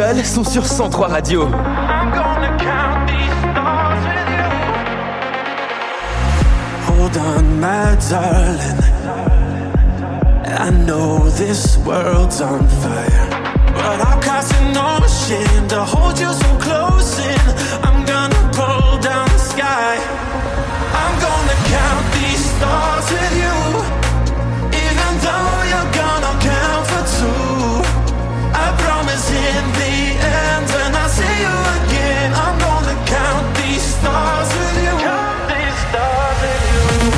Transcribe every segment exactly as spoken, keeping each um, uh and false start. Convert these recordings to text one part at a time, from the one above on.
seuls sont sur cent trois Radio. Hold on, my darling, I know this world's on fire, but I'll cast an ocean to hold you so close in. I'm gonna pull down the sky. I'm gonna count these stars with you, even though you're gonna count for two. I promise in the end, when I see you again, I'm gonna count these stars with you. Count these stars with you.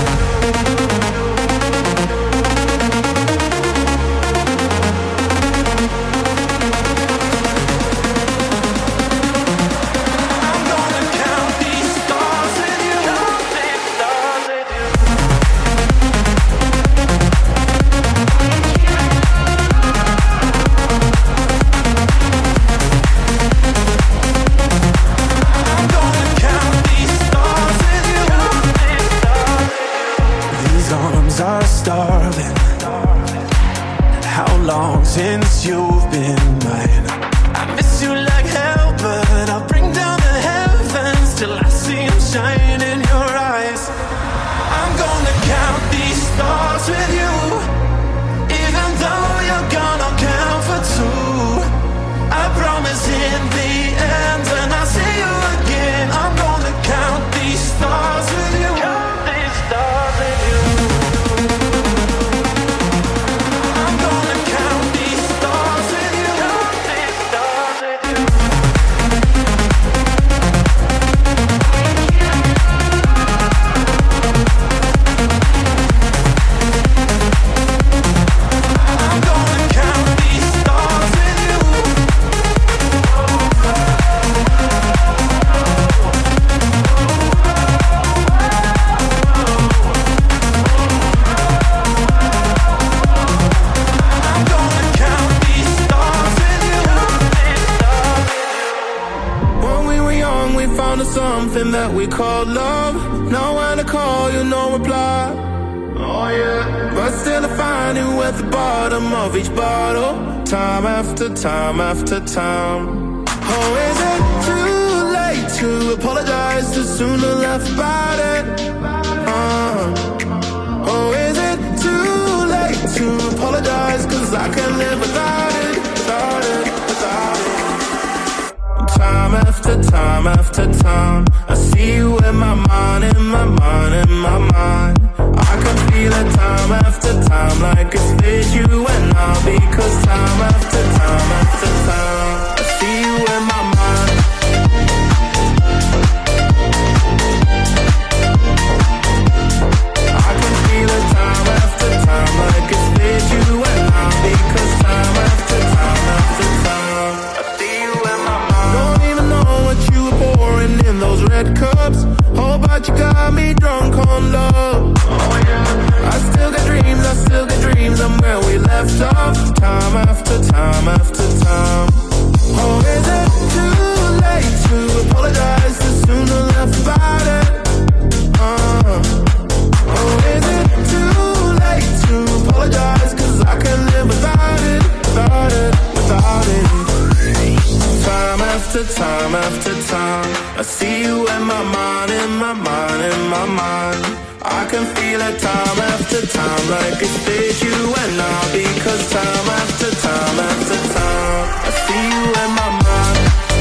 Starving. How long since you've been mine? I miss you like hell, but I'll bring down the heavens till I see them shine in your eyes. I'm gonna count these stars with you, even though you're gonna count for two. I promise in the end, when I see you again, I'm gonna count these stars with you. Count these stars with you. Something that we call love. Know when to call, you no reply. Oh yeah. But still I find you at the bottom of each bottle, time after time after time. Oh, is it too late to apologize? Too soon to laugh about it. uh, Oh, is it too late to apologize? Cause I can't live without it, without it, without it. Time after time after time, I see you in my mind, in my mind, in my mind. I can feel it time after time, like it's with you and I. Because time after time after time, I see you in my mind. I can feel it time after time, like it's with you and I. Because time after time after time, I see you in my mind. Don't even know what you were pouring in those red cups. Oh, but you got me drunk on love. Oh yeah. I still got dreams, I still got dreams. I'm where we left off, time after time after time. Oh, is it too late to apologize? Too soon to laugh about it. uh. Oh, is it too late to apologize? Cause I can't live without it, without it, without it. Time after time after time, I see you in my mind, in my mind, in my mind. I can feel it time after time, like it's with you and I. Because time after time after time, I see you in my mind.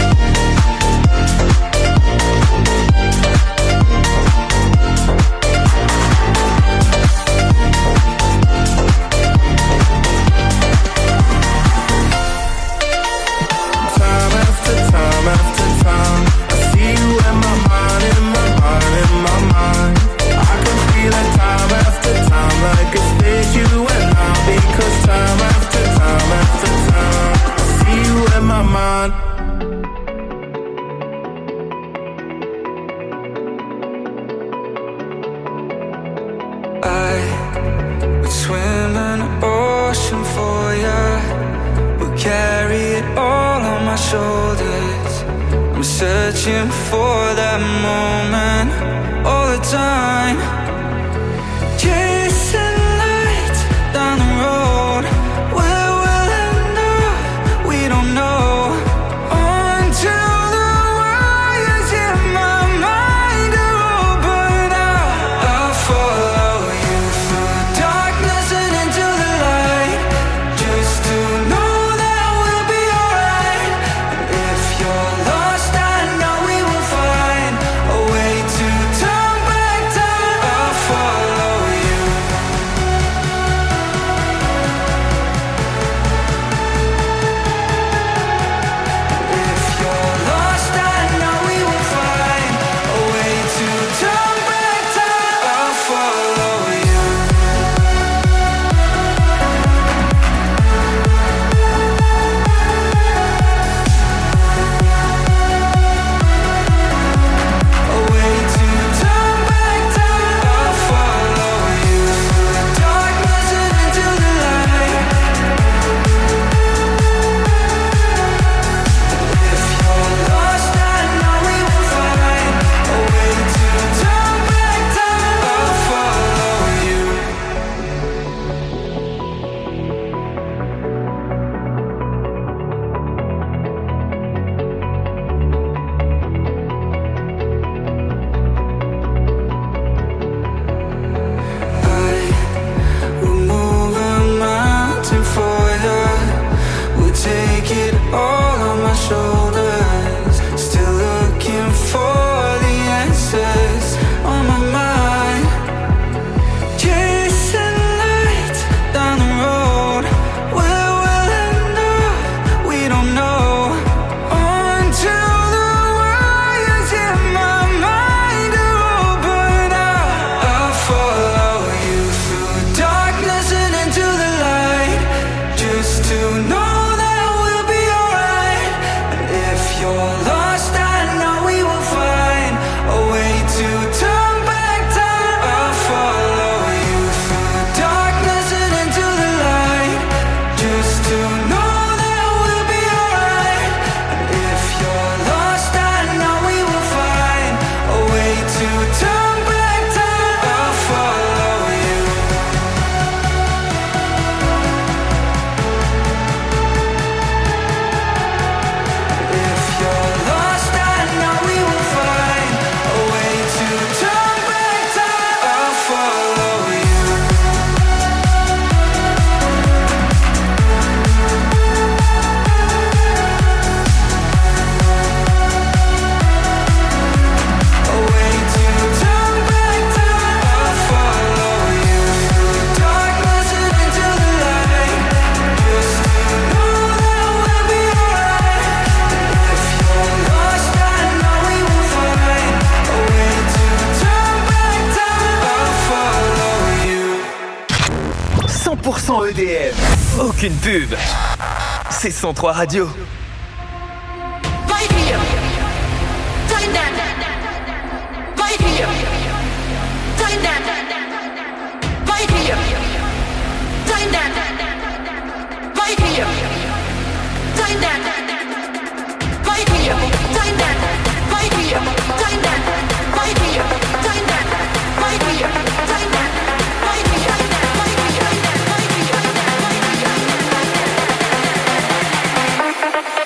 Searching for that moment all the time, chasing lights down the road. Where will it end up? We don't know. pour cent E D M. Aucune pub. C'est cent trois Radio. Bye.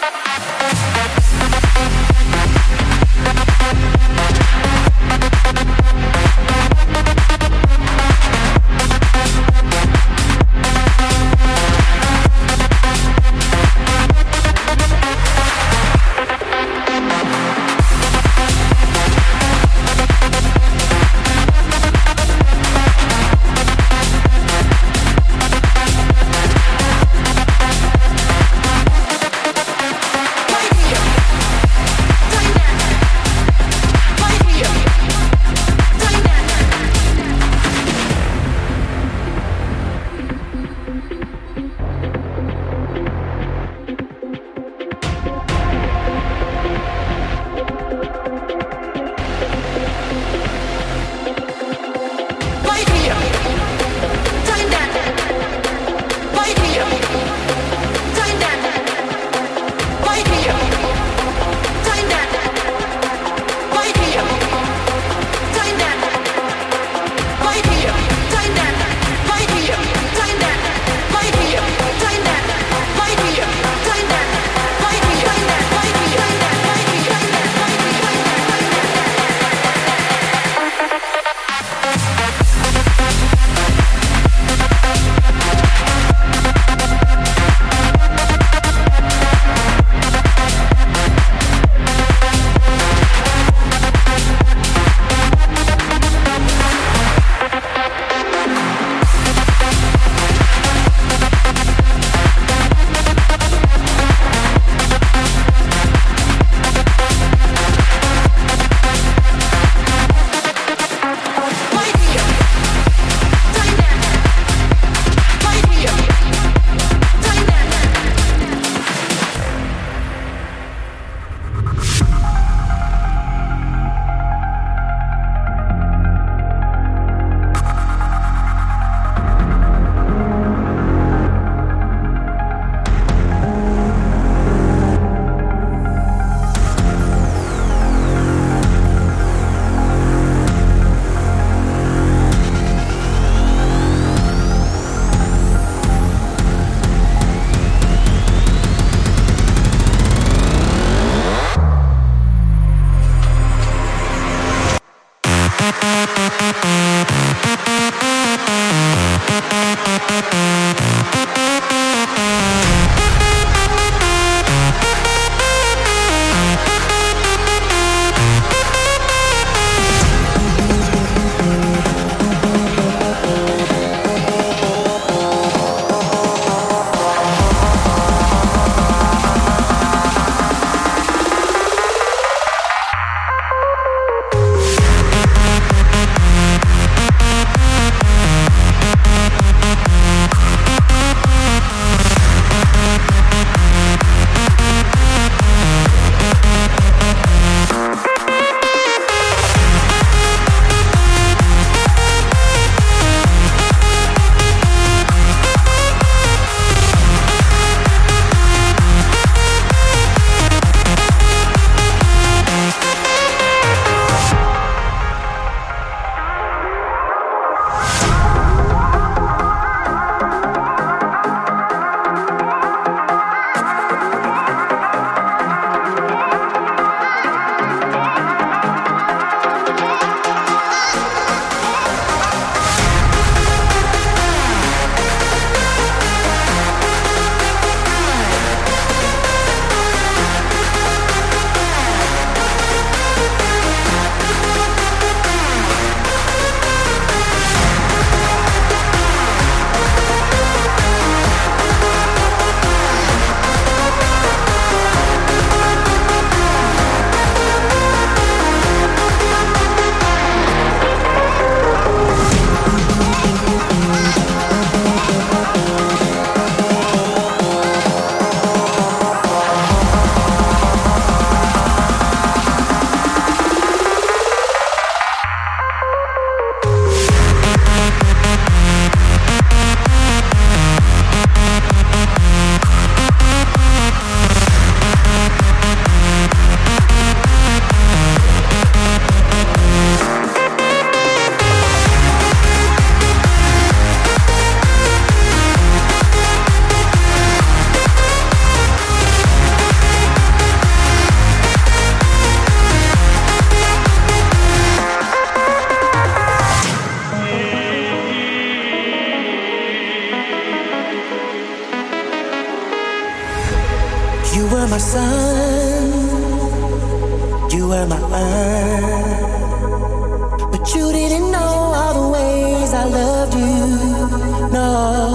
you didn't know all the ways I loved you. No,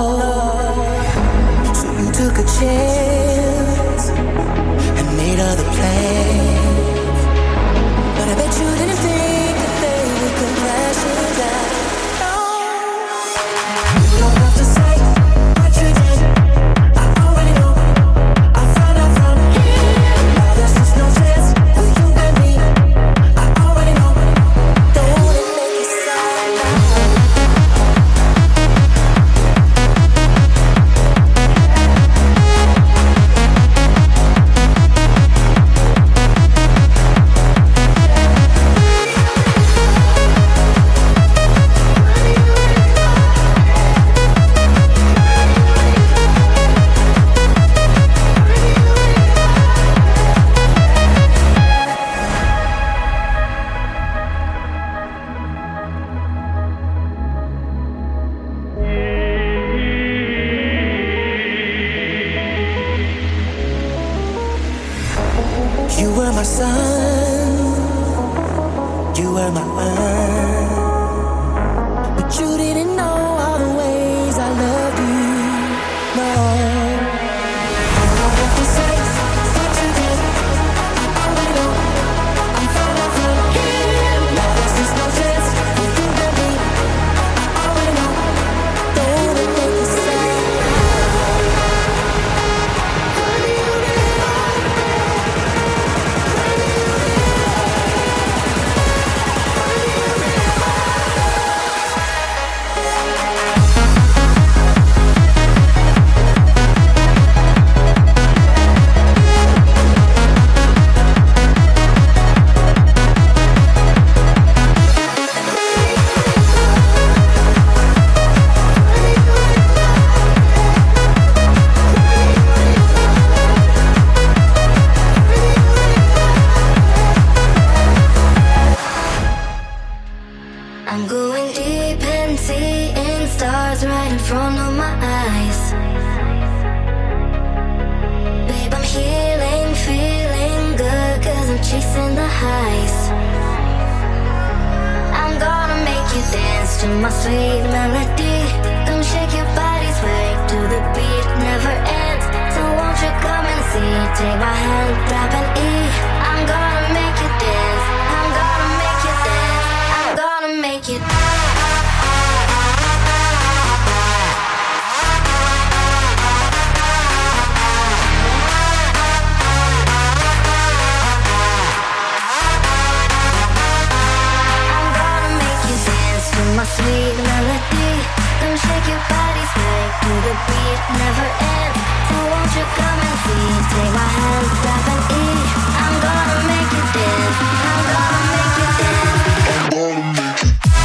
so you took a chance and made other plans, but I bet you didn't think that they would come crashing down. No, you don't have to say what you did. I already know. I found out from him. Now there's just no chance for you and me. I already know. Don't let it make you sad now. You were my sun, you were my earth, but you didn't know all the ways I loved you. No, I don't have to say what you did. I already know. I found out from him. Now there's just no chance for you and me. I already know. Don't let it make you sad. I'm going deep and seeing stars right in front of my eyes. Babe, I'm healing, feeling good, cause I'm chasing the highs. I'm gonna make you dance to my sweet melody. Come shake your body, sway to the beat, never ends. So won't you come and see, take my hand, grab an E. I'm gonna make you dance, I'm gonna make you dance, I'm gonna make you dance. My sweet melody, come shake your body, sway to the beat, never ends. So won't you come and see, take my hand, grab an E. I'm gonna make you dance, I'm gonna make you dance, I'm gonna make you.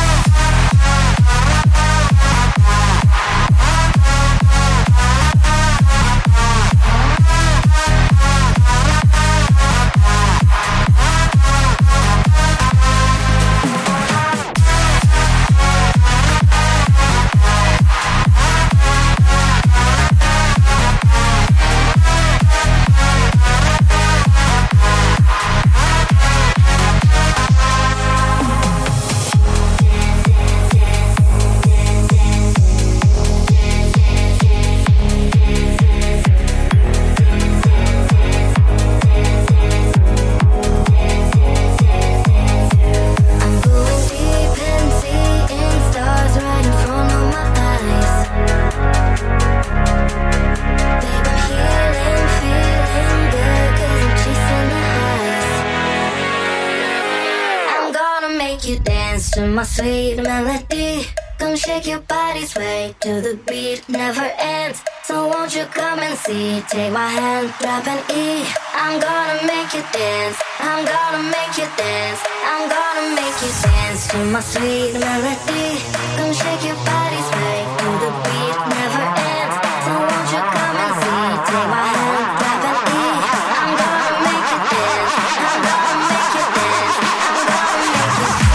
My sweet melody, come shake your body, sway to the beat, never ends. So won't you come and see, take my hand, grab an E. I'm gonna make you dance, I'm gonna make you dance, I'm gonna make you dance to my sweet melody. Come shake your body, sway to the beat, never ends. So won't you come and see, take my hand, grab an E. I'm gonna make you dance, I'm gonna make you dance, I'm gonna make you dance.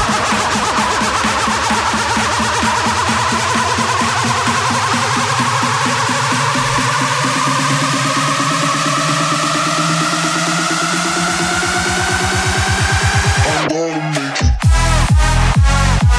I'm gonna make you.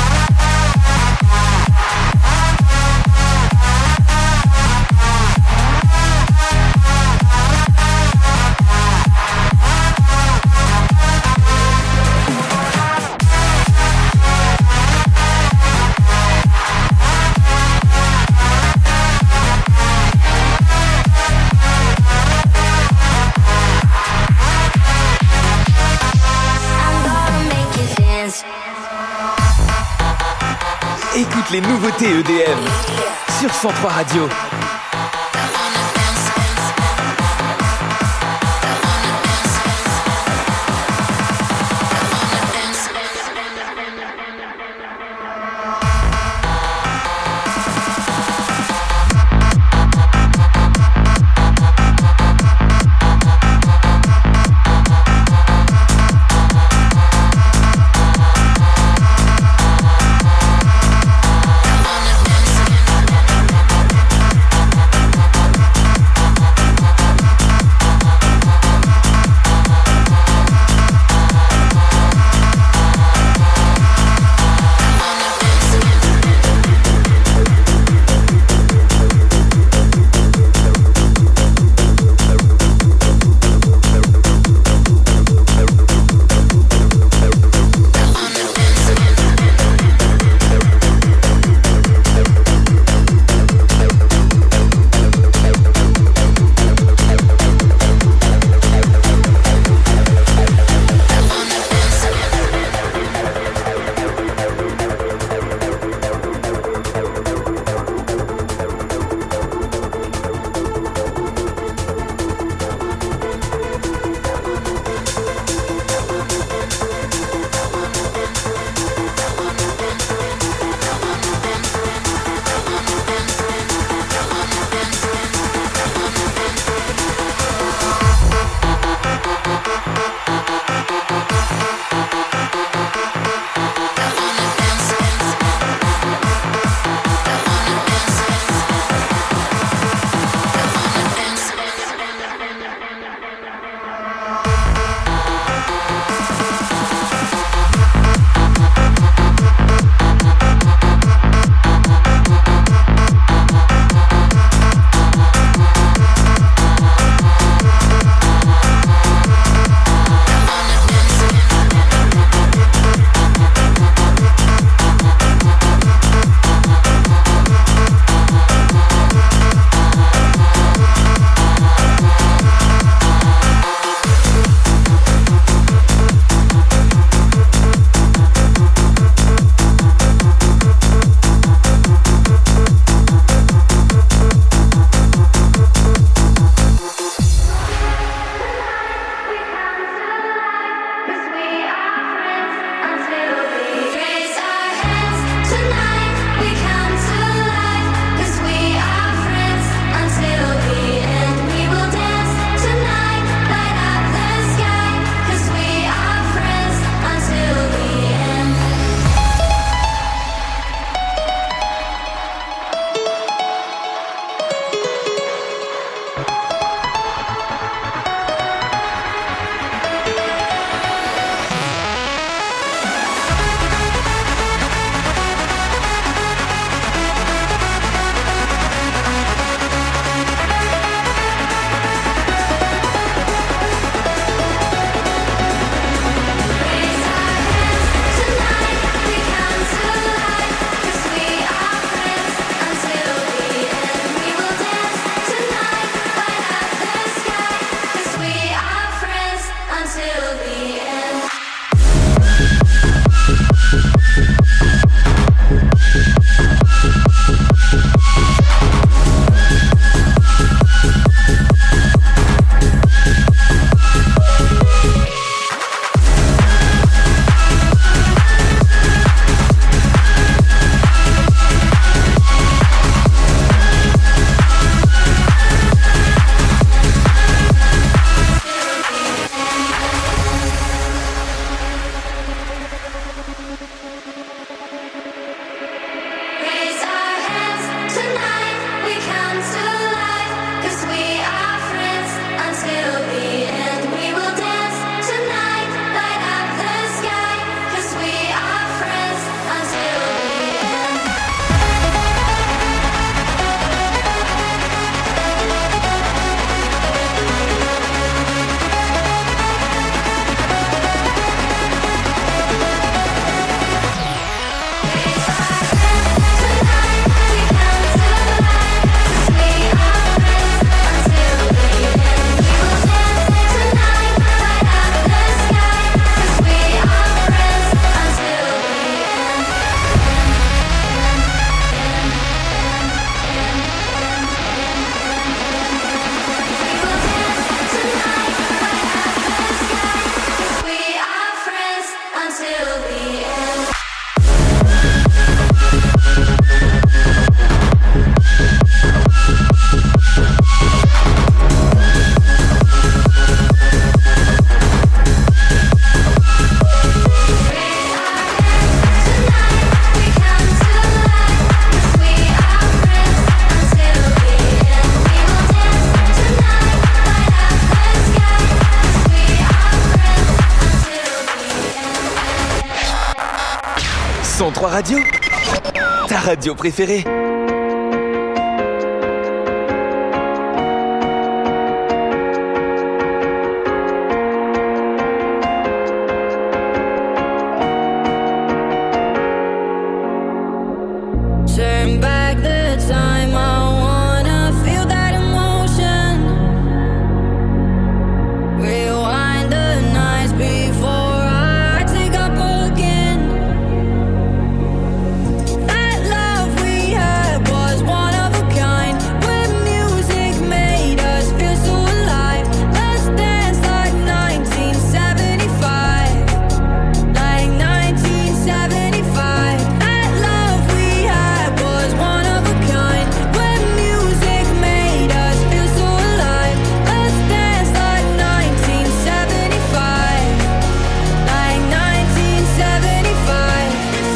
Écoute les nouveautés E D M sur cent trois Radio. cent trois Radio, ta radio préférée. Turn back the time, I wanna feel that emotion. Rewind the nights before I take up again. That love we had was one of a kind. When music made us feel so alive. Let's dance like nineteen seventy-five. Like nineteen seventy-five. That love we had was one of a kind. When music made us feel so alive. Let's dance like nineteen seventy-five. Like nineteen seventy-five.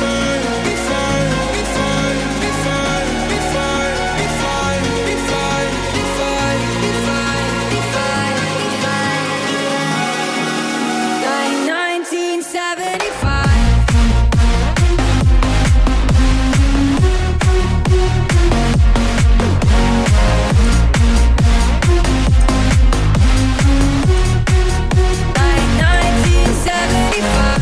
Like nineteen seventy-five. Like nineteen seventy-five.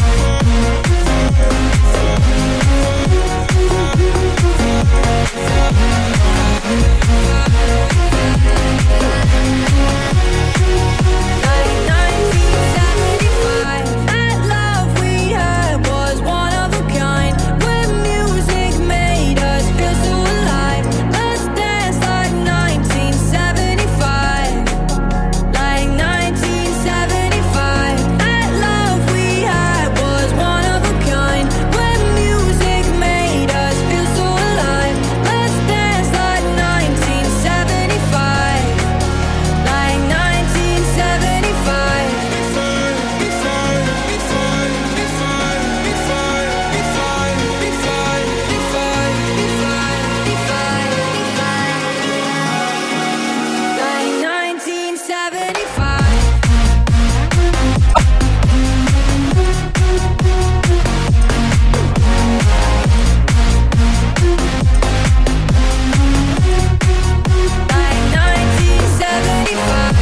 Like nineteen seventy-five. That love we had was one of a kind. When music made us feel so alive. Let's dance like nineteen seventy-five. Like nineteen seventy-five. That love we had was one of a kind. When music made us feel so alive. Let's dance like nineteen seventy-five. Like nineteen seventy-five. Like nineteen seventy-five. Like nineteen seventy-five.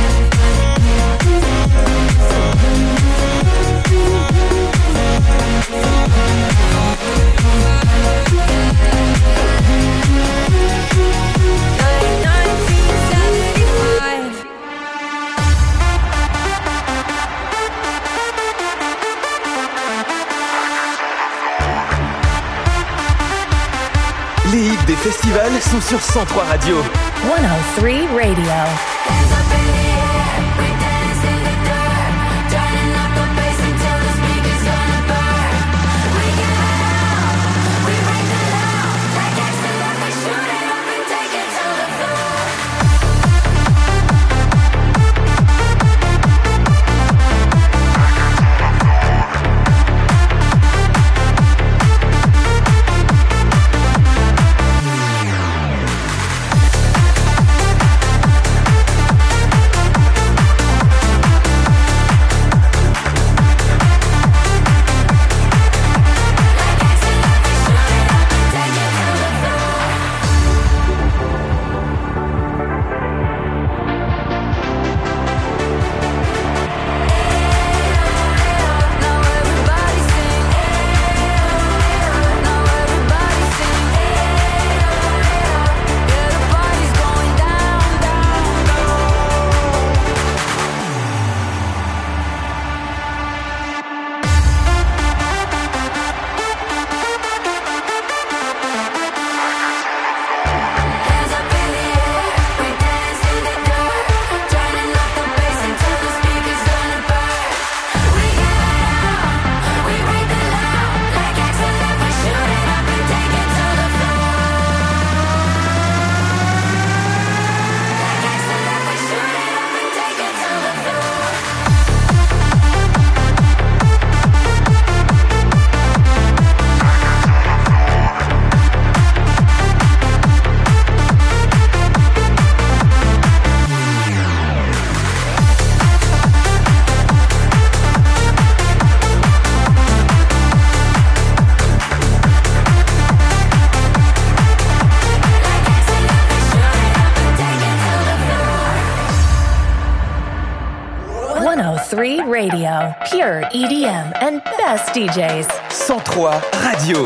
Like nineteen seventy-five. Les hits des festivals sont sur cent trois Radio. one oh three Radio. Hands up in the air, we dance in the dirt, turning up the bass until the speakers gonna burn. We get out, we break the law, like gangsta love, we shoot it up and take it to the floor. three Radio. Pure E D M and best D Js. cent trois Radio.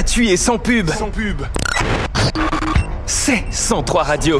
gratuit et sans pub. Sans pub. C'est cent trois Radio.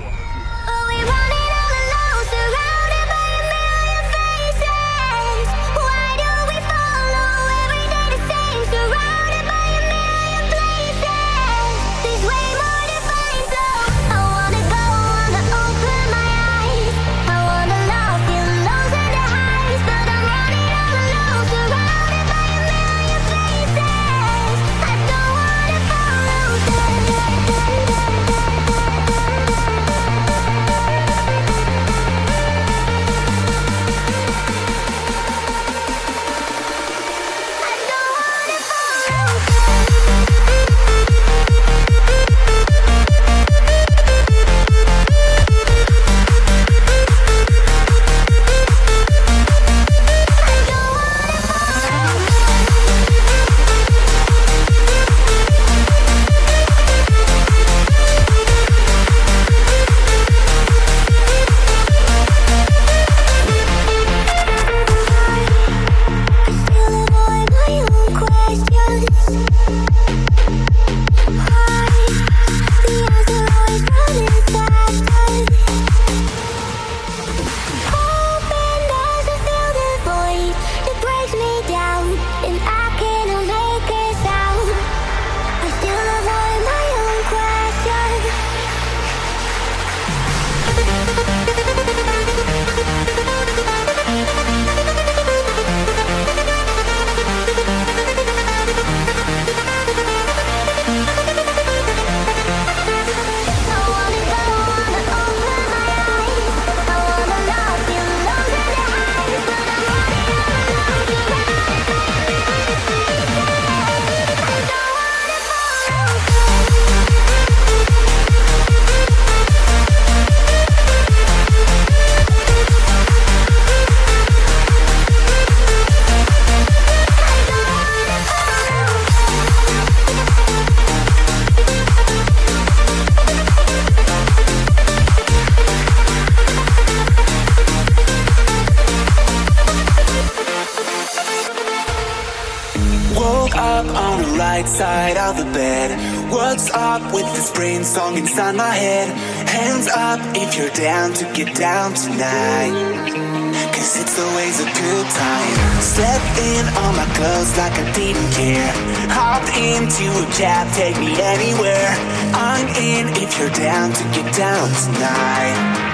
Side of the bed. What's up with this brain song inside my head? Hands up if you're down to get down tonight, cause it's always a good time. Slept in all my clothes like I didn't care. Hopped into a cab, take me anywhere. I'm in if you're down to get down tonight,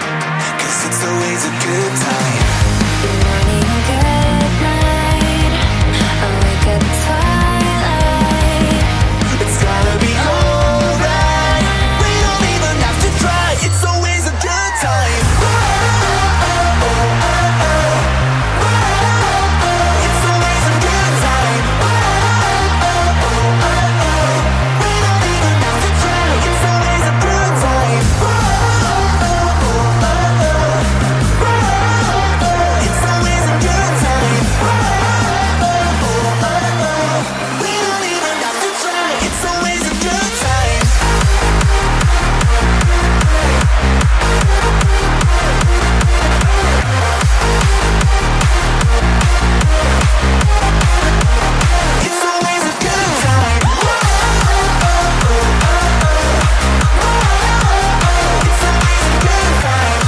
cause it's always a good time. Good morning, good night. I wake up tired. It's gonna be alright. We don't even have to try. It's always a good time. It's always a good time. We don't even have to try. It's always a good time. It's always a good time. We don't even have to try. It's always a good time. It's always a good time. It's always a good time.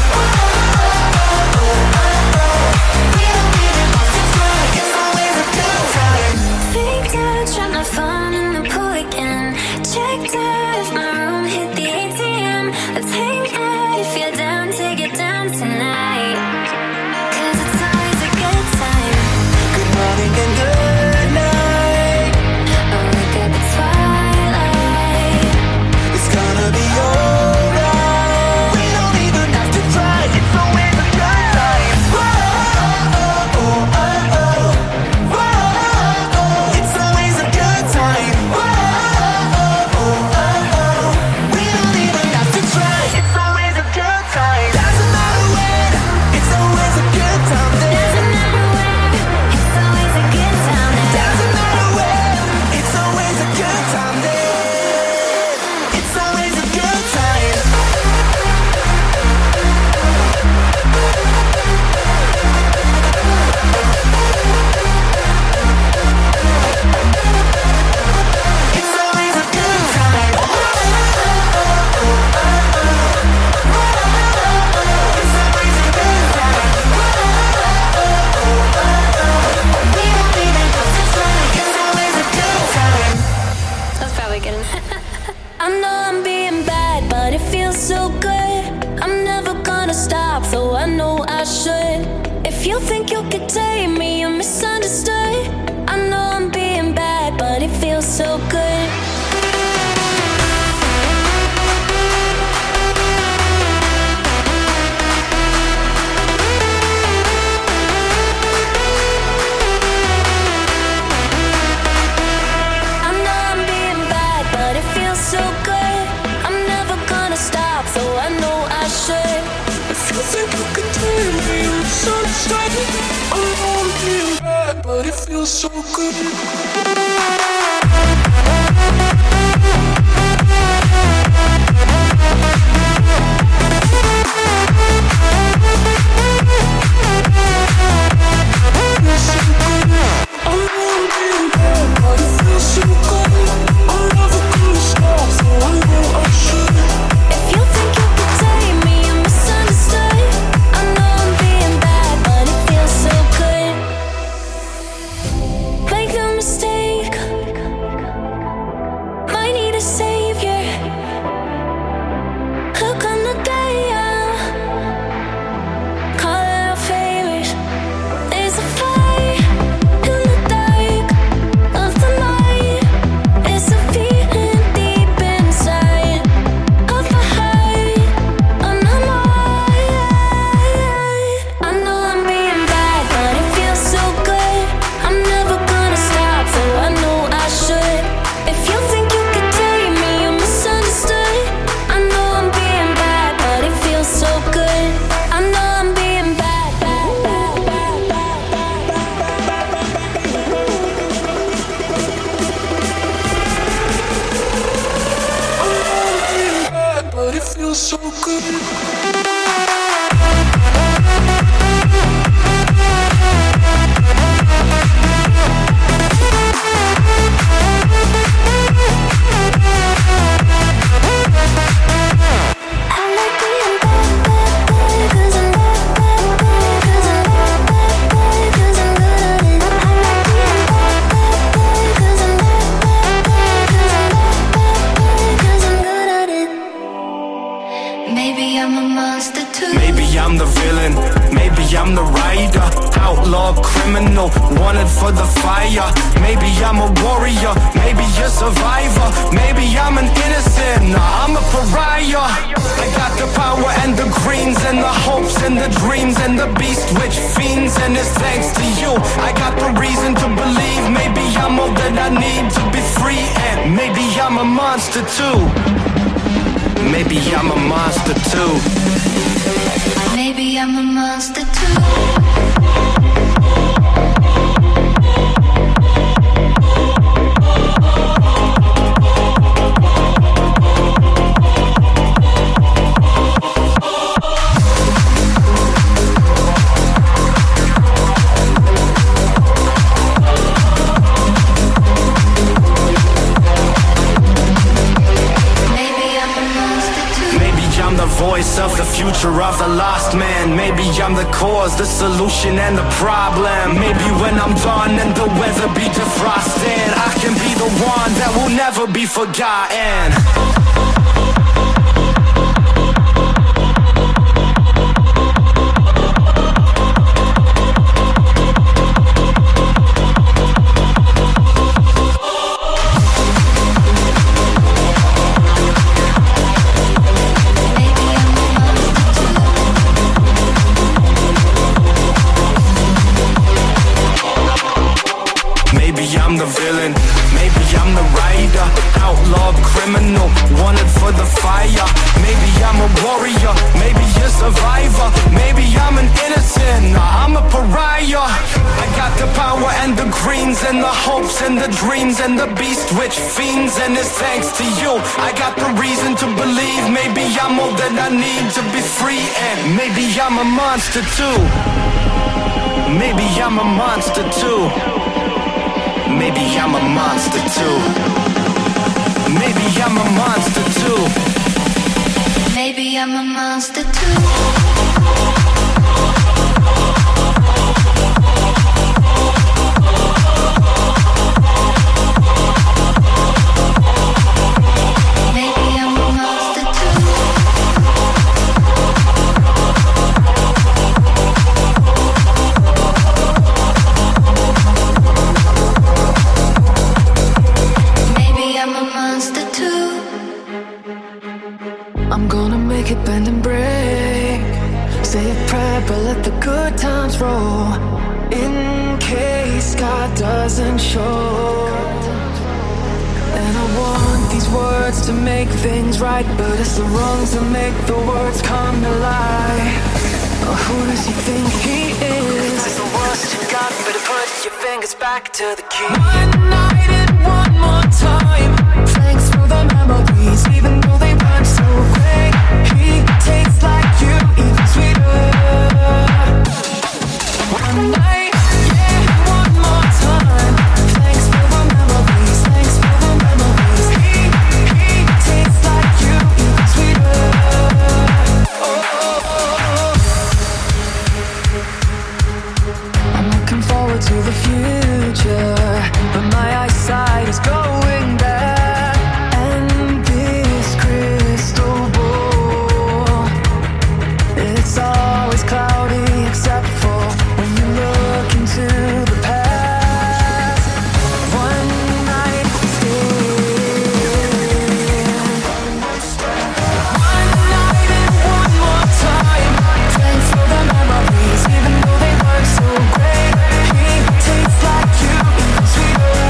We don't even have to try. It's always a good time. Think I'll drop my phone in the pool again. Checked out if my room hit the A T M. Let's hang out if you're down to get down tonight, cause it's always a good time. Good morning and good night. I wake up at twilight. It's gonna be alright. We don't even have to try. It's always a good time. Whoa, oh, oh, oh, oh. Whoa, it's always a good time. but it feels so good. The solution and the problem. Maybe when I'm done and the weather be defrosted, I can be the one that will never be forgotten. I'm the villain, maybe I'm the rider, outlaw, criminal, wanted for the fire. Maybe I'm a warrior, maybe a survivor, maybe I'm an innocent, nah, I'm a pariah. I got the power and the greens and the hopes and the dreams and the beast which fiends, and it's thanks to you I got the reason to believe. Maybe I'm all that I need to be free, and maybe I'm a monster too. Maybe I'm a monster too. Maybe I'm a monster too. Maybe I'm a monster too. Maybe I'm a monster too. Bend and break. Say a prayer, but let the good times roll. In case God doesn't show. And I want these words to make things right, but it's the wrongs that make the words come to life. Oh, who does he think he is? It's the worst you got, but it put your face. fingers back to the key. One night and one more time. Thanks for the memories, even though they weren't so great. He tastes like you, even sweeter. One night, yeah, one more time. Thanks for the memories, thanks for the memories. He, he tastes like you, even sweeter. Oh, oh, oh. I'm looking forward to the future, but my eyesight is going back. And this crystal ball, it's always cloudy except for when you look into the past. One night stand. One night and one more time. Thanks for the memories, even though they weren't so great. He tastes like you, even sweeter.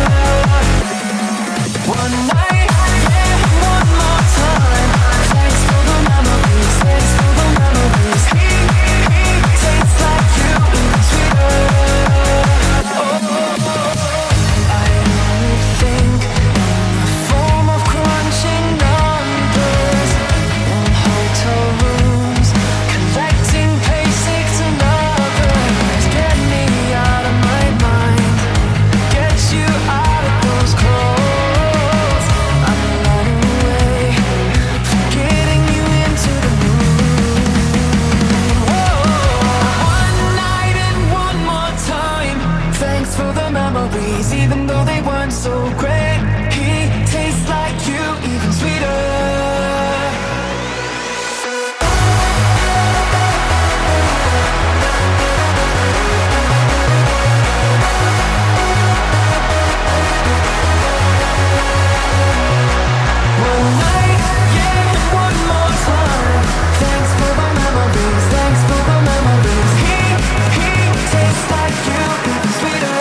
One night, yeah, one more time. Thanks for the memories, thanks for the memories. He, he tastes like you, even sweeter. Oh, oh, oh. I only think in the form of crunching numbers in hotel rooms, collecting paychecks and others. Get me out of my mind, get you out of those clothes. I'm running away, forgetting you into the moon. Whoa. One night and one more time. Thanks for the memories, even though they weren't so great. He tastes like you, even sweeter. One night, yeah, one more time. Thanks for the memories, thanks for the memories. He, he tastes like you, even sweeter.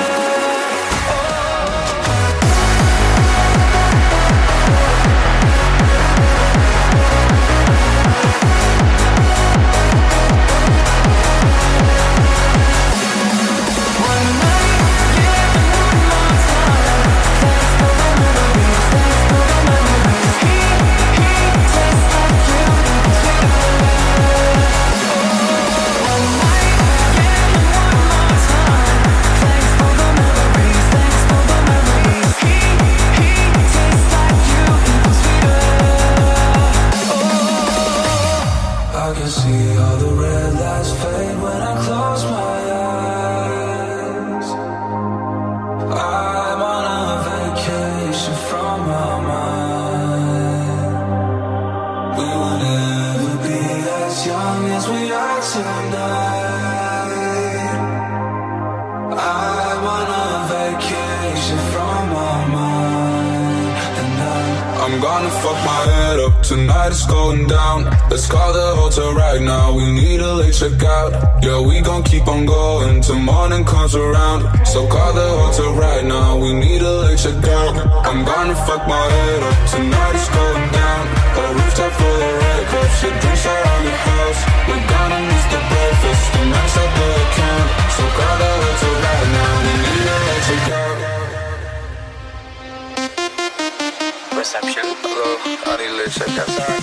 One night, yeah, one more time. Thanks for the memories, thanks for the memories. He, he tastes like you, even sweeter. One night, yeah, one more time. Thanks for the memories, thanks for the memories. He, he tastes like you, even sweeter. I can see all the red lights fade when I close my eyes. I'm on a vacation from my mind. We will never be as young as we are tonight. I'm on a vacation from my mind. And I'm, I'm gonna fuck my head up. Tonight it's going down. Let's call the hotel right now. We need a late checkout. Yeah, we gon' keep on going till morning comes around. So call the hotel right now. We need a late checkout. I'm gonna fuck my head up. Tonight it's going down. A rooftop full of red cups. Your drinks are on the house. We're gonna miss the breakfast. The max out the account. So call the hotel right now. We need a late checkout. Reception. Hello, I need a late checkout. Sorry.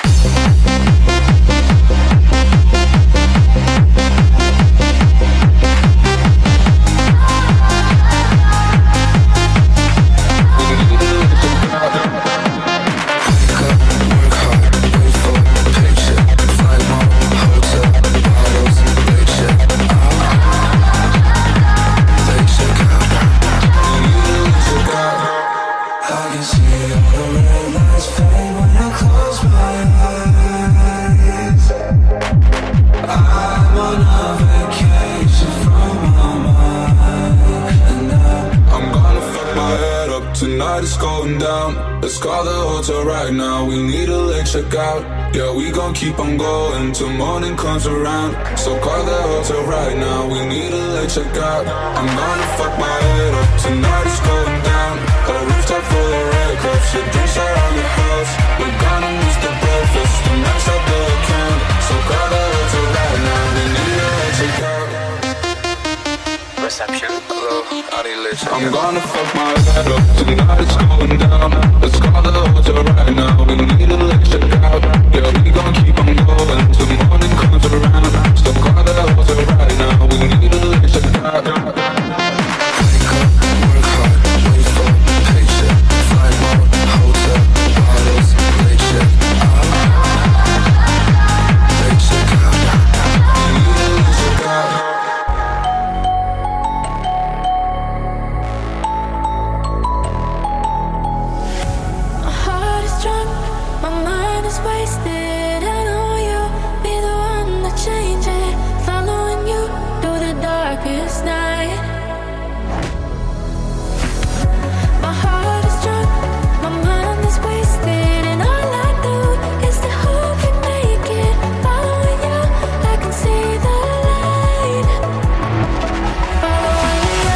Tonight it's going down. Let's call the hotel right now. We need a late checkout. Yeah, we gon' keep on going till morning comes around. So call the hotel right now. We need a late checkout. I'm gonna fuck my head up. Tonight it's going down. A rooftop full of red cups. Your drinks are on the house. We're gonna miss the breakfast. The max out the account. So call the hotel right now. We need a late checkout. Reception. I'm gonna fuck my head up. Tonight it's going down. Let's call the hotel right now. We need a lick check out. Yeah, we gon' keep on going till morning comes around. So call the hotel right now. We need a lick check out. Wake up, work hard, wait for paycheck. Flight mode, hotel, bottles, late check out. Late check out. We need a lick check out. Wasted, I know you'll be the one to change it. Following you through the darkest night. My heart is drunk, my mind is wasted, and all I do is to hope you make it. Following you, I can see the light. Following you.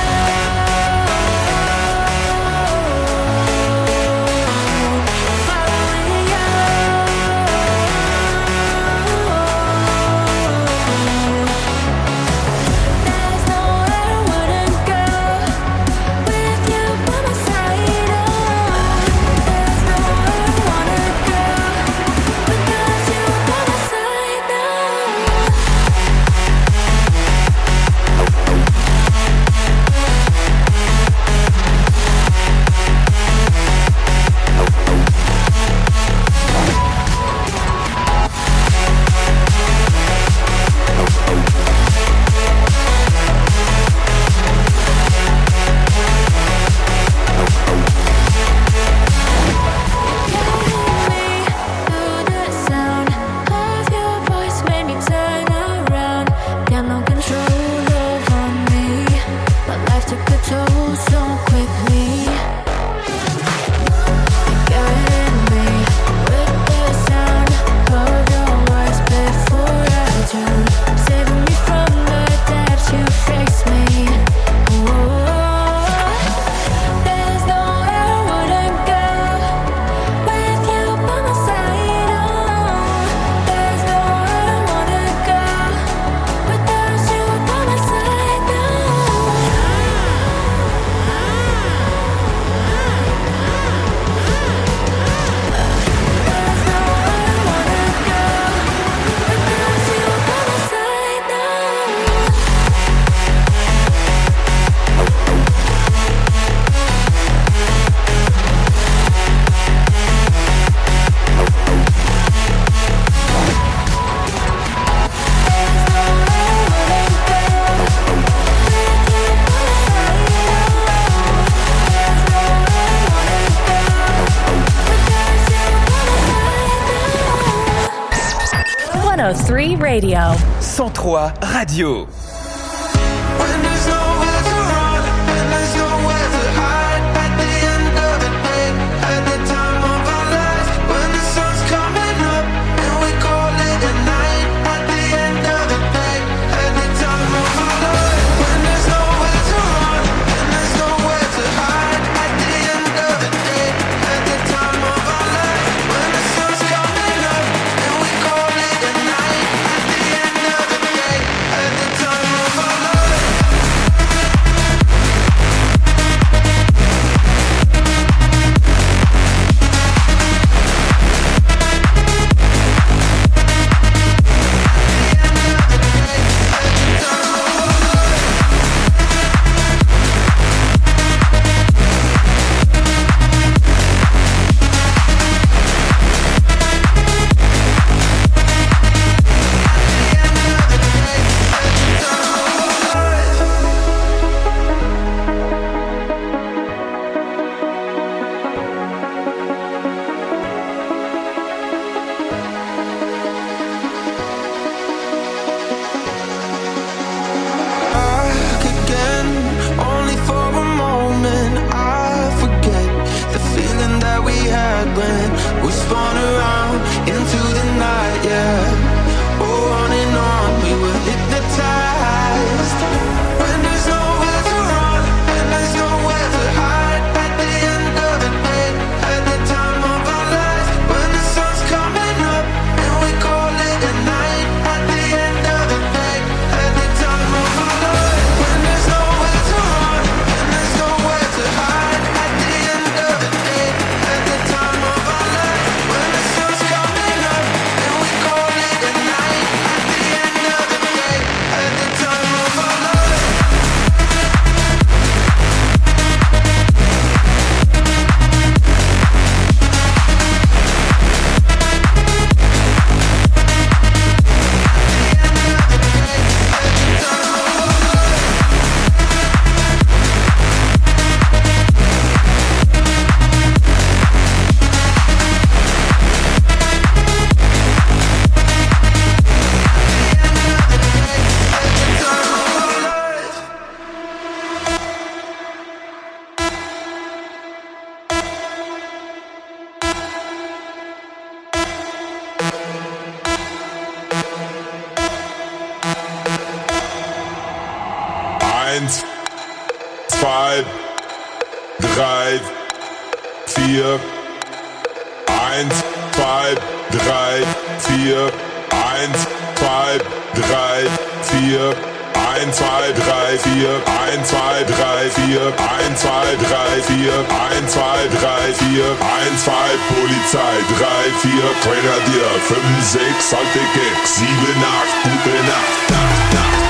one oh three Radio. cent trois Radio. Time drei, vier, eins, zwei, drei, vier, eins, zwei, drei, vier, eins, zwei, drei, vier, eins, zwei, drei, vier, eins, zwei, drei, vier, eins, zwei, drei, vier, eins, zwei, Polizei, drei, vier, Grenadier, fünf, sechs, alte Gags, sieben, acht, gute Nacht, Nacht, Nacht.